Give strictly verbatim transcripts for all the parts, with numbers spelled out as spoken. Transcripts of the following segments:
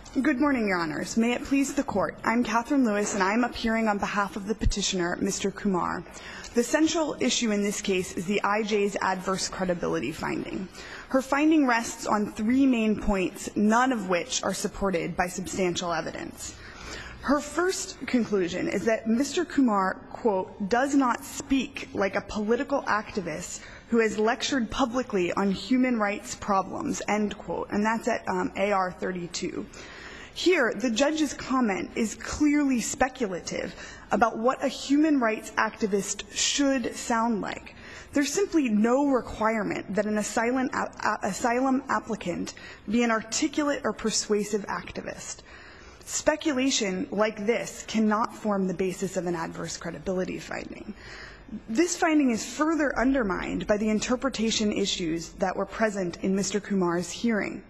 Good morning, Your Honors. May it please the Court. I'm Catherine Lewis, and I'm appearing on behalf of the petitioner, Mister Kumar. The central issue in this case is the I J's adverse credibility finding. Her finding rests on three main points, none of which are supported by substantial evidence. Her first conclusion is that Mister Kumar, quote, does not speak like a political activist who has lectured publicly on human rights problems, end quote, and that's at um, A R thirty-two. Here, the judge's comment is clearly speculative about what a human rights activist should sound like. There's simply no requirement that an asylum, a, asylum applicant be an articulate or persuasive activist. Speculation like this cannot form the basis of an adverse credibility finding. This finding is further undermined by the interpretation issues that were present in Mister Kumar's hearing.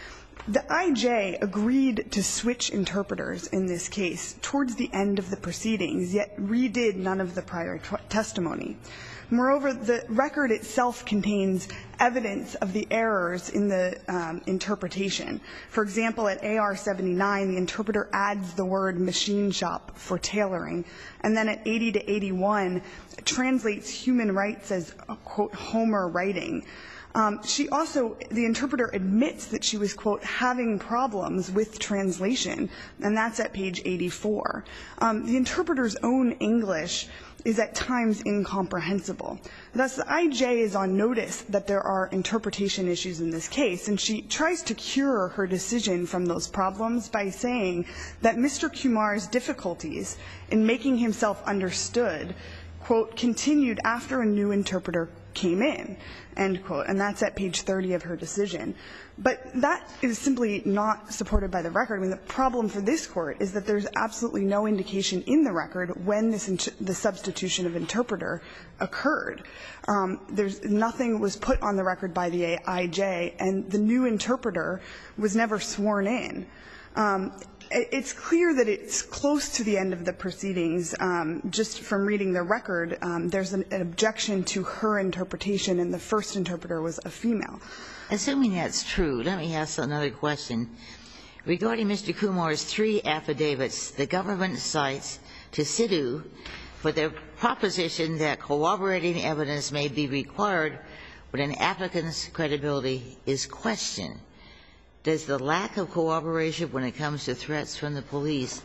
The I J agreed to switch interpreters in this case towards the end of the proceedings, yet redid none of the prior testimony. Moreover, the record itself contains evidence of the errors in the um, interpretation. For example, at A R seventy-nine, the interpreter adds the word machine shop for tailoring, and then at eighty to eighty-one, translates human rights as, quote, Homer writing. Um, she also, the interpreter admits that she was, quote, having problems with translation, and that's at page eighty-four. Um, the interpreter's own English is at times incomprehensible. Thus, the I J is on notice that there are interpretation issues in this case, and she tries to cure her decision from those problems by saying that Mister Kumar's difficulties in making himself understood, quote, continued after a new interpreter came in, end quote, and that's at page thirty of her decision. But that is simply not supported by the record. I mean, the problem for this Court is that there's absolutely no indication in the record when this the substitution of interpreter occurred. Um, there's nothing was put on the record by the I J, and the new interpreter was never sworn in. Um, It's clear that it's close to the end of the proceedings. Um, just from reading the record, um, there's an, an objection to her interpretation, and the first interpreter was a female. Assuming that's true, let me ask another question. Regarding Mister Kumar's three affidavits, the government cites to Sidhu for their proposition that corroborating evidence may be required when an applicant's credibility is questioned. Does the lack of corroboration when it comes to threats from the police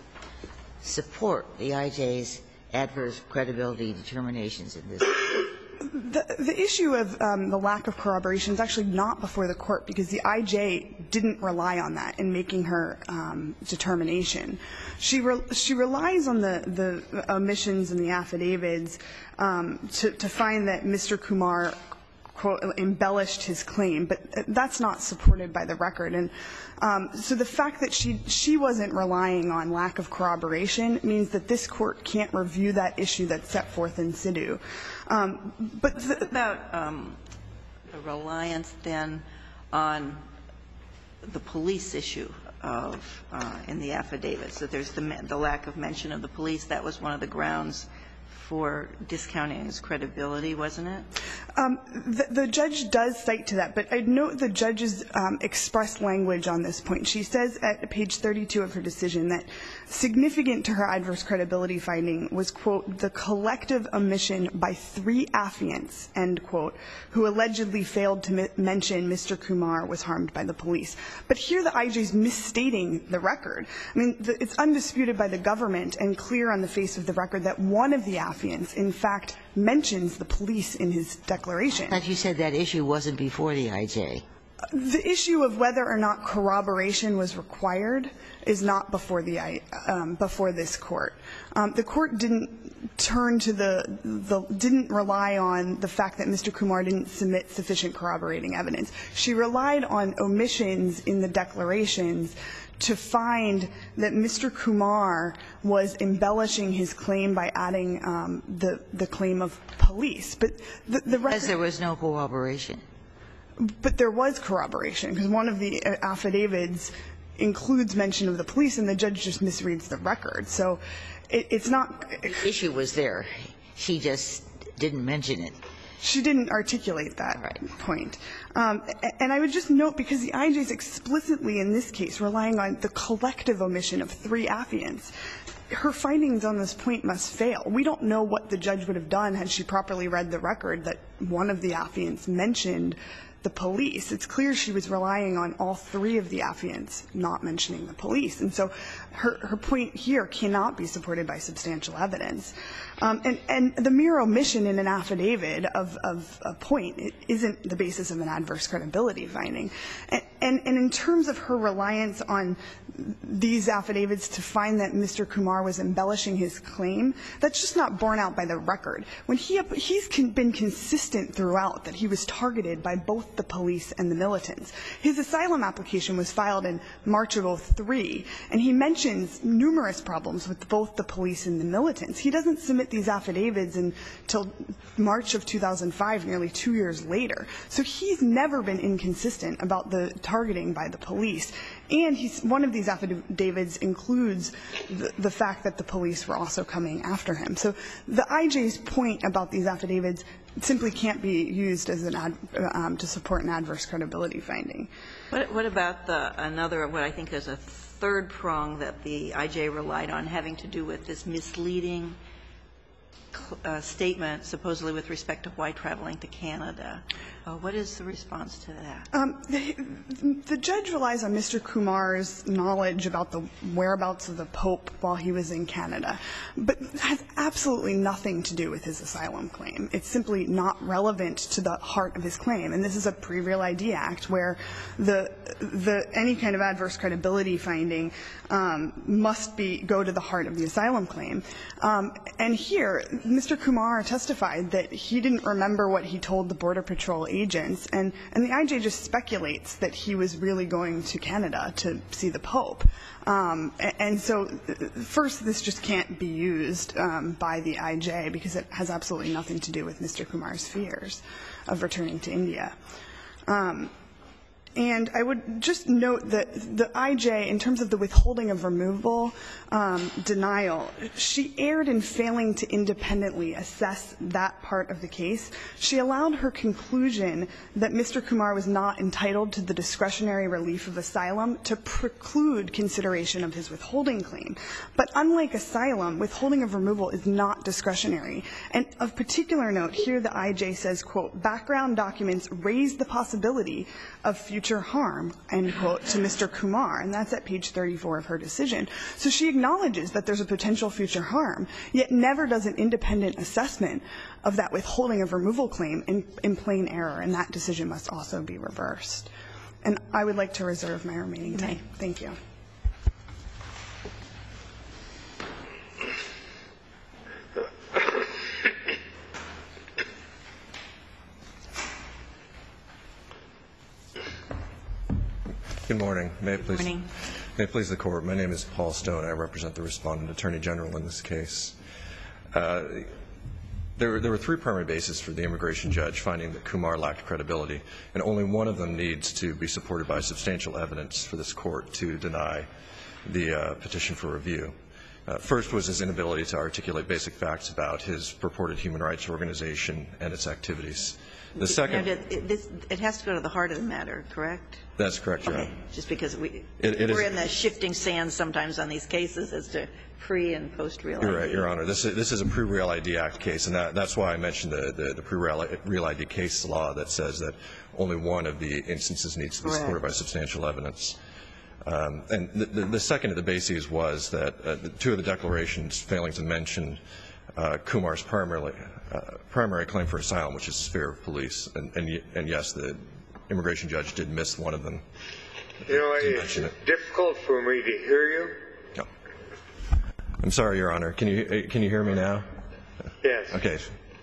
support the I J's adverse credibility determinations in this case? The, the issue of um, the lack of corroboration is actually not before the Court, because the I J didn't rely on that in making her um, determination. She, re she relies on the, the omissions in the affidavits um, to, to find that Mister Kumar, quote, embellished his claim, but that's not supported by the record. And um, so the fact that she she wasn't relying on lack of corroboration means that this Court can't review that issue that's set forth in Sidhu. Um, but the, about um, the reliance then on the police issue of uh, in the affidavits, that there's the, the lack of mention of the police. That was one of the grounds for discounting his credibility, wasn't it? Um, the, the judge does cite to that, but I'd note the judge's um, expressed language on this point. She says at page thirty-two of her decision that significant to her adverse credibility finding was, quote, the collective omission by three affiants, end quote, who allegedly failed to mention Mister Kumar was harmed by the police. But here the I J is misstating the record. I mean, the, it's undisputed by the government and clear on the face of the record that one of the affiants, in fact, mentions the police in his declaration. But you said that issue wasn't before the I J. The issue of whether or not corroboration was required is not before the um, before this Court. Um, the Court didn't turn to the, the didn't rely on the fact that Mister Kumar didn't submit sufficient corroborating evidence. She relied on omissions in the declarations to find that Mister Kumar was embellishing his claim by adding um, the the claim of police. But the, the record, because there was no corroboration. But there was corroboration, because one of the affidavits includes mention of the police, and the judge just misreads the record. So it, it's not. The issue was there. She just didn't mention it. She didn't articulate that Right. point. Um, and I would just note, because the I J is explicitly in this case relying on the collective omission of three affiants, her findings on this point must fail. We don't know what the judge would have done had she properly read the record that one of the affiants mentioned the police. It's clear she was relying on all three of the affiants not mentioning the police. And so her, her point here cannot be supported by substantial evidence. Um, and, and the mere omission in an affidavit of, of a point it isn't the basis of an adverse credibility finding. And, and, and in terms of her reliance on these affidavits to find that Mister Kumar was embellishing his claim, that's just not borne out by the record. When he, he's been consistent throughout that he was targeted by both the police and the militants. His asylum application was filed in March of oh three, and he mentions numerous problems with both the police and the militants. He doesn't submit these affidavits until March of two thousand five, nearly two years later. So he's never been inconsistent about the targeting by the police. And he's, one of these affidavits includes the, the fact that the police were also coming after him. So the I J's point about these affidavits simply can't be used as an ad, um, to support an adverse credibility finding. What, what about the another, what I think is a third prong that the I J relied on, having to do with this misleading uh, statement, supposedly with respect to why traveling to Canada? Uh, what is the response to that? Um, the, the judge relies on Mister Kumar's knowledge about the whereabouts of the Pope while he was in Canada, but has absolutely nothing to do with his asylum claim. It's simply not relevant to the heart of his claim. And this is a pre-Real I D Act where the, the, any kind of adverse credibility finding um, must be, go to the heart of the asylum claim. Um, and here, Mister Kumar testified that he didn't remember what he told the Border Patrol agents, and, and the I J just speculates that he was really going to Canada to see the Pope. Um, and, and so, first, this just can't be used um, by the I J because it has absolutely nothing to do with Mister Kumar's fears of returning to India. Um, And I would just note that the I J, in terms of the withholding of removal um, denial, she erred in failing to independently assess that part of the case. She allowed her conclusion that Mister Kumar was not entitled to the discretionary relief of asylum to preclude consideration of his withholding claim. But unlike asylum, withholding of removal is not discretionary. And of particular note, here the I J says, quote, background documents raise the possibility of future harm, end quote, to Mister Kumar, and that's at page thirty-four of her decision. So she acknowledges that there's a potential future harm, yet never does an independent assessment of that withholding of removal claim in, in plain error, and that decision must also be reversed. And I would like to reserve my remaining time. Thank you. Good morning. May it please, Good morning. May it please the Court. My name is Paul Stone. I represent the Respondent Attorney General in this case. Uh, there, there were three primary bases for the immigration judge finding that Kumar lacked credibility, and only one of them needs to be supported by substantial evidence for this Court to deny the uh, petition for review. Uh, first was his inability to articulate basic facts about his purported human rights organization and its activities. The second, Now, it, this, it has to go to the heart of the matter, correct? That's correct, Your Okay. Honor. Just because we, It- it we're is- in the shifting sands sometimes on these cases as to pre- and post-real I D. You're right, Your Honor. This is, this is a pre-Real I D Act case, and that, that's why I mentioned the, the, the pre-Real I D case law that says that only one of the instances needs to be supported by substantial evidence. Um, and the, the, the second of the bases was that uh, the two of the declarations failing to mention uh, Kumar's primarily, uh, primary claim for asylum, which is fear of police. And, and, and yes, the immigration judge did miss one of them. You know, it's it. difficult for me to hear you. No. I'm sorry, Your Honor. Can you, can you hear me now? Yes. Okay.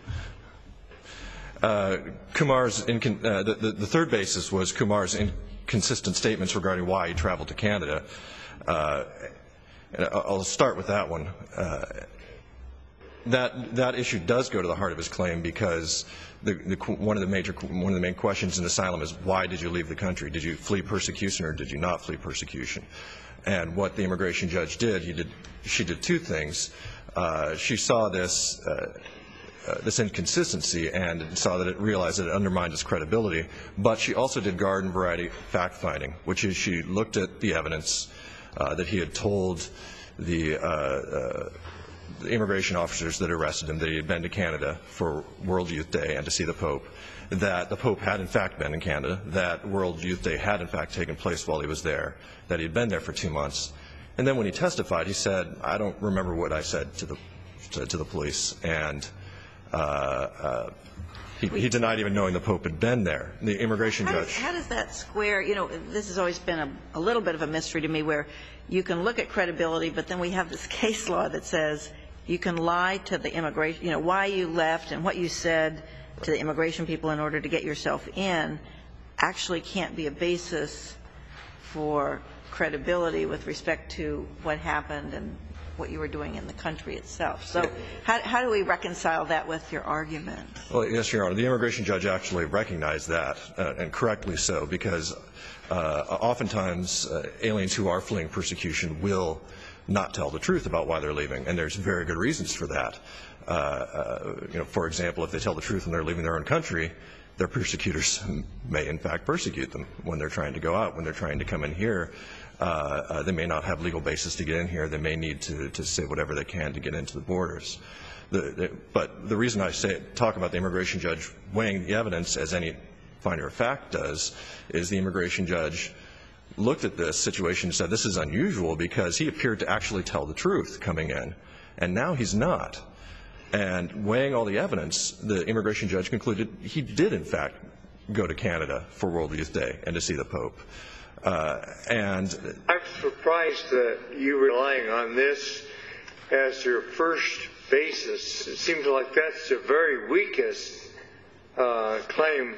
Uh, Kumar's incon- uh, the, the, the third basis was Kumar's inconsistent statements regarding why he traveled to Canada. Uh, and I'll start with that one. Uh, that that issue does go to the heart of his claim because the, the, one of the major one of the main questions in asylum is why did you leave the country? Did you flee persecution or did you not flee persecution? And what the immigration judge did, he did she did two things. Uh, she saw this. Uh, uh, this inconsistency and saw that it realized that it undermined his credibility. But she also did garden variety fact finding, which is she looked at the evidence uh, that he had told the, uh, uh, the immigration officers that arrested him that he had been to Canada for World Youth Day and to see the Pope, that the Pope had in fact been in Canada, that World Youth Day had in fact taken place while he was there, that he had been there for two months. And then when he testified, he said, I don't remember what I said to the to, to the police, and uh, uh, he, he denied even knowing the Pope had been there. The immigration how judge. Does, how does that square? You know, this has always been a, a little bit of a mystery to me, where you can look at credibility, but then we have this case law that says you can lie to the immigration, you know, why you left and what you said to the immigration people in order to get yourself in actually can't be a basis for credibility with respect to what happened and what you were doing in the country itself. So how, how do we reconcile that with your argument? Well, yes, Your Honor. The immigration judge actually recognized that, uh, and correctly so, because uh, oftentimes uh, aliens who are fleeing persecution will not tell the truth about why they're leaving, and there's very good reasons for that. Uh, uh, you know, for example, if they tell the truth when they're leaving their own country, their persecutors may in fact persecute them when they're trying to go out, when they're trying to come in here. Uh, uh, they may not have legal basis to get in here. They may need to, to say whatever they can to get into the borders. The, the, but the reason I say talk about the immigration judge weighing the evidence, as any finder of fact does, is the immigration judge looked at this situation and said this is unusual because he appeared to actually tell the truth coming in, and now he's not. And weighing all the evidence, the immigration judge concluded he did in fact go to Canada for World Youth Day and to see the Pope. Uh, and I'm surprised that you're relying on this as your first basis. It seems like that's the very weakest uh, claim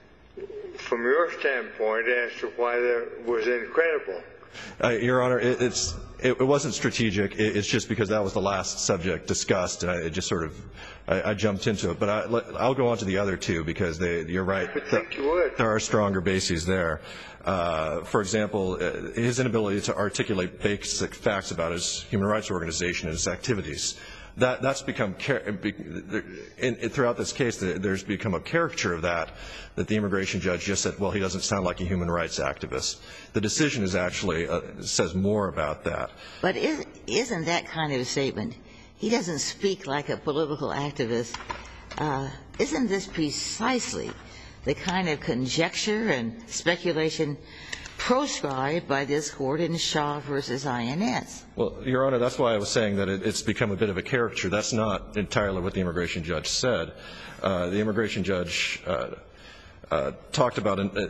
from your standpoint as to why that was incredible. Uh, Your Honor, it, it's it, it wasn't strategic. It, it's just because that was the last subject discussed, and I it just sort of I, I jumped into it. But I, I'll go on to the other two because they, you're right. I think you would. There are stronger bases there. Uh, for example, uh, his inability to articulate basic facts about his human rights organization and its activities. That, that's become, in, in, throughout this case, there's become a caricature of that, that the immigration judge just said, well, he doesn't sound like a human rights activist. The decision is actually, uh, says more about that. But is, isn't that kind of a statement, he doesn't speak like a political activist, uh, isn't this precisely the kind of conjecture and speculation proscribed by this court in Shaw versus I N S? Well, Your Honor, that's why I was saying that it, it's become a bit of a caricature. That's not entirely what the immigration judge said. Uh, the immigration judge uh, uh, talked about uh,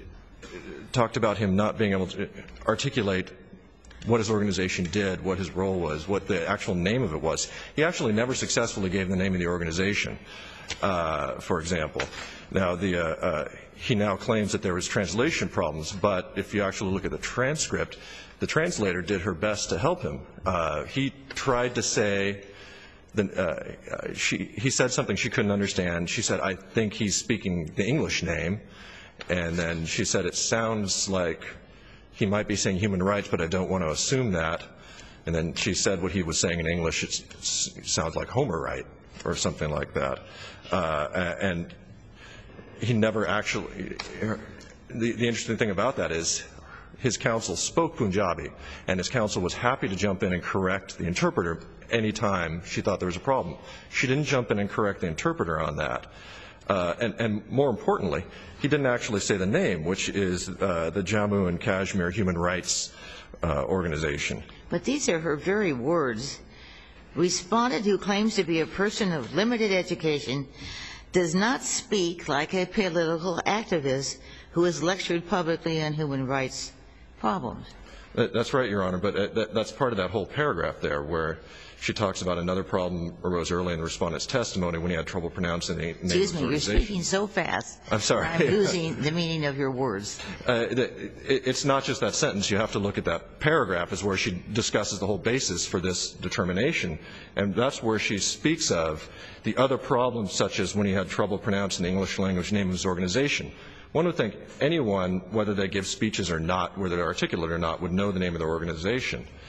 talked about him not being able to articulate what his organization did, what his role was, what the actual name of it was. He actually never successfully gave the name of the organization, uh, for example. Now, the, uh, uh, he now claims that there was translation problems, but if you actually look at the transcript, the translator did her best to help him. Uh, he tried to say, the, uh, she, he said something she couldn't understand. She said, I think he's speaking the English name. And then she said, it sounds like he might be saying human rights, but I don't want to assume that. And then she said what he was saying in English, it sounds like Homer right, or something like that. Uh, and he never actually, the, the interesting thing about that is his counsel spoke Punjabi, and his counsel was happy to jump in and correct the interpreter any time she thought there was a problem. She didn't jump in and correct the interpreter on that. Uh, and, and more importantly, he didn't actually say the name, which is uh, the Jammu and Kashmir Human Rights uh, Organization. But these are her very words. Respondent who claims to be a person of limited education does not speak like a political activist who has lectured publicly on human rights problems. That's right, Your Honor, but that's part of that whole paragraph there where she talks about another problem arose early in the respondent's testimony when he had trouble pronouncing the name of the Excuse organization. me, you're speaking so fast. I'm sorry. I'm losing the meaning of your words. Uh, it's not just that sentence. You have to look at that paragraph is where she discusses the whole basis for this determination. And that's where she speaks of the other problems, such as when he had trouble pronouncing the English language name of his organization. One would think anyone, whether they give speeches or not, whether they're articulate or not, would know the name of their organization.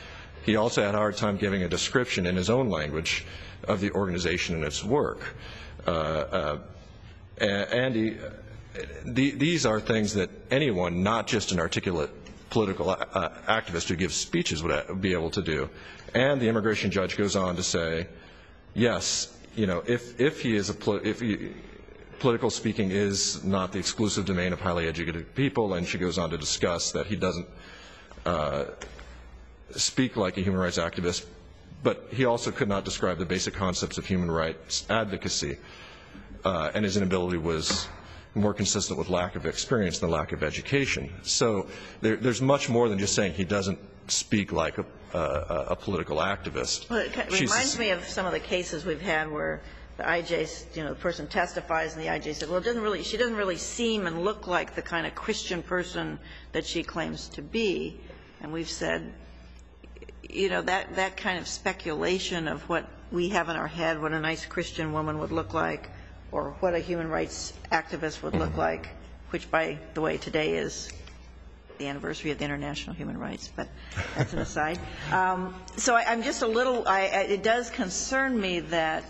He also had a hard time giving a description in his own language of the organization and its work. Uh, uh, and he, the, these are things that anyone, not just an articulate political uh, activist who gives speeches, would be able to do. And the immigration judge goes on to say, yes, you know, if, if he is a, if he, political speaking is not the exclusive domain of highly educated people, and she goes on to discuss that he doesn't uh, speak like a human rights activist, but he also could not describe the basic concepts of human rights advocacy, uh, and his inability was more consistent with lack of experience than lack of education. So there, there's much more than just saying he doesn't speak like a, a, a political activist. Well, it She's reminds me of some of the cases we've had where the I J, you know, the person testifies and the I J said, well, it doesn't really, she doesn't really seem and look like the kind of Christian person that she claims to be. And we've said, you know, that, that kind of speculation of what we have in our head, what a nice Christian woman would look like, or what a human rights activist would look like, which, by the way, today is the anniversary of the International Human Rights, but that's an aside. Um, so I, I'm just a little, I, I, it does concern me that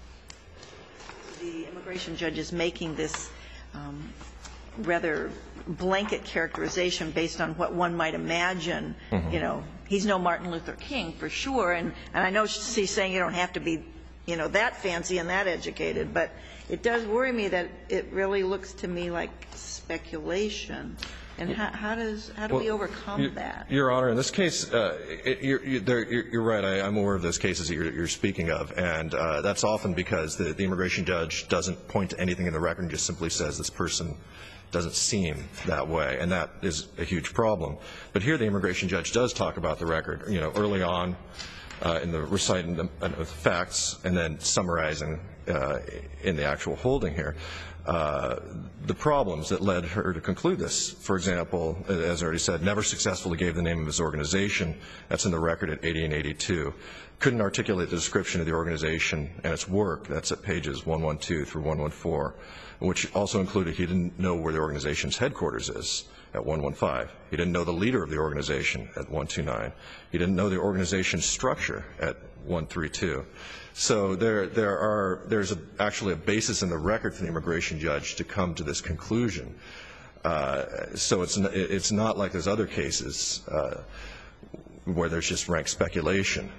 the immigration judge is making this um, rather blanket characterization based on what one might imagine. Mm-hmm. You know, he's no Martin Luther King for sure, and, and I know she's saying you don't have to be, you know, that fancy and that educated, but it does worry me that it really looks to me like speculation. And how, how does how do well, we overcome you, that? Your Honor, in this case, uh, it, you're, you're, there, you're, you're right. I, I'm aware of those cases that you're, you're speaking of, and uh, that's often because the, the immigration judge doesn't point to anything in the record and just simply says this person doesn't seem that way, and that is a huge problem. But here, the immigration judge does talk about the record. You know, early on uh, in the reciting the, uh, the facts and then summarizing uh, in the actual holding here. Uh, the problems that led her to conclude this. For example, as I already said, never successfully gave the name of his organization. That's in the record at eighty and eighty-two. Couldn't articulate the description of the organization and its work. That's at pages one twelve through one fourteen, which also included he didn't know where the organization's headquarters is at one fifteen. He didn't know the leader of the organization at one twenty-nine. He didn't know the organization's structure at one thirty-two. So there, there are, there's a, actually a basis in the record for the immigration judge to come to this conclusion. Uh, so it's, it's not like those other cases uh, where there's just rank speculation.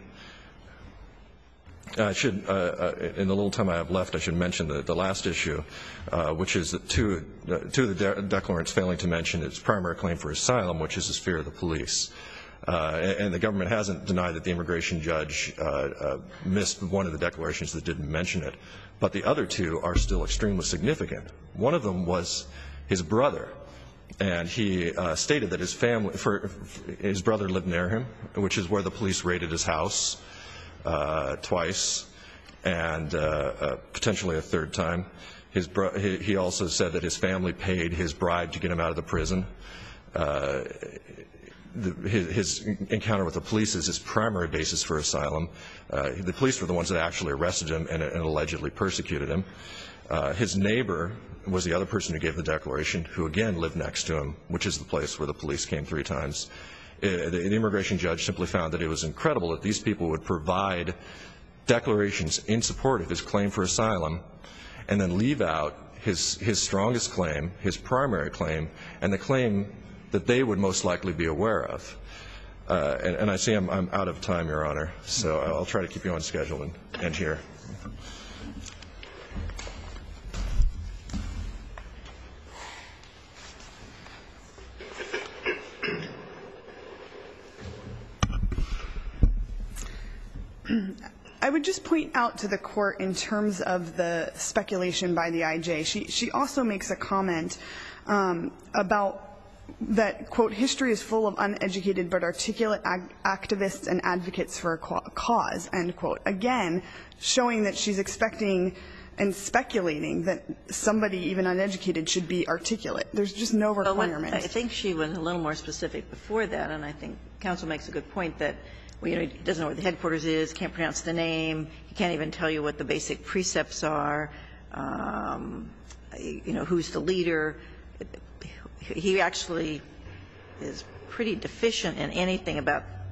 I should, uh, uh, in the little time I have left, I should mention the, the last issue, uh, which is that two, uh, two of the de declarants failing to mention its primary claim for asylum, which is his fear of the police. Uh, and the government hasn't denied that the immigration judge uh, uh, missed one of the declarations that didn't mention it. But the other two are still extremely significant. One of them was his brother. And he uh, stated that his family, for, for his brother lived near him, which is where the police raided his house uh, twice, and uh, uh, potentially a third time. His bro he, he also said that his family paid his bribe to get him out of the prison. Uh, The, his, his encounter with the police is his primary basis for asylum. Uh, the police were the ones that actually arrested him and, and allegedly persecuted him. Uh, his neighbor was the other person who gave the declaration, who again lived next to him, which is the place where the police came three times. Uh, the, the immigration judge simply found that it was incredible that these people would provide declarations in support of his claim for asylum and then leave out his, his strongest claim, his primary claim, and the claim that they would most likely be aware of. Uh, and, and I see I'm, I'm out of time, Your Honor, so I'll try to keep you on schedule and end here. I would just point out to the court in terms of the speculation by the I J. She, she also makes a comment um, about that, quote, history is full of uneducated but articulate ag activists and advocates for a cause, end quote. Again, showing that she's expecting and speculating that somebody, even uneducated, should be articulate. There's just no requirement. Well, I think she was a little more specific before that, and I think counsel makes a good point that, well, you know, he doesn't know where the headquarters is, can't pronounce the name, he can't even tell you what the basic precepts are, um, you know, who's the leader. He actually is pretty deficient in anything about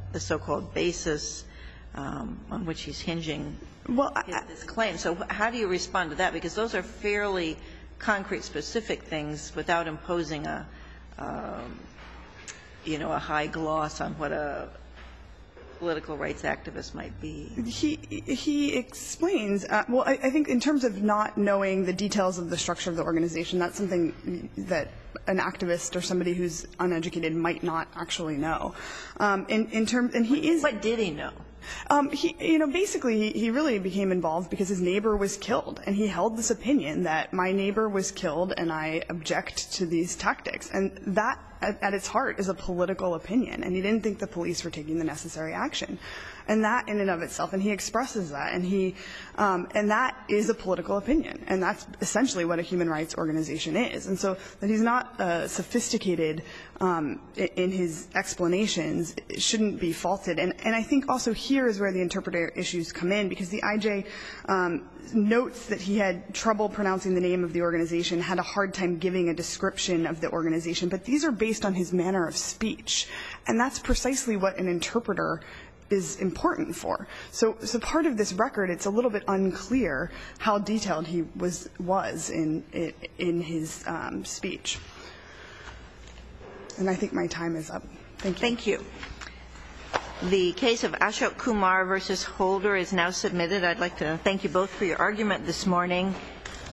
the so-called basis um, on which he's hinging Well, his, I, his claim. So how do you respond to that? Because those are fairly concrete, specific things without imposing a, um, you know, a high gloss on what a political rights activist might be. He he explains, uh, well, I, I think in terms of not knowing the details of the structure of the organization, that's something that an activist or somebody who's uneducated might not actually know. Um, in, in term, and he is. What did he know? Um, he, you know, basically, he, he really became involved because his neighbor was killed, and he held this opinion that my neighbor was killed, and I object to these tactics. And that, at, at its heart, is a political opinion, and he didn't think the police were taking the necessary action. And that, in and of itself, and he expresses that, and he, um, and that is a political opinion, and that's essentially what a human rights organization is. And so that he's not uh, sophisticated um, in his explanations shouldn't be faulted. And, and I think also here is where the interpreter issues come in, because the I J um, notes that he had trouble pronouncing the name of the organization, had a hard time giving a description of the organization, but these are based on his manner of speech, and that's precisely what an interpreter is important for. So, so part of this record, it's a little bit unclear how detailed he was was in in his um, speech. And I think my time is up. Thank you. Thank you. The case of Ashok Kumar versus Holder is now submitted. I'd like to thank you both for your argument this morning.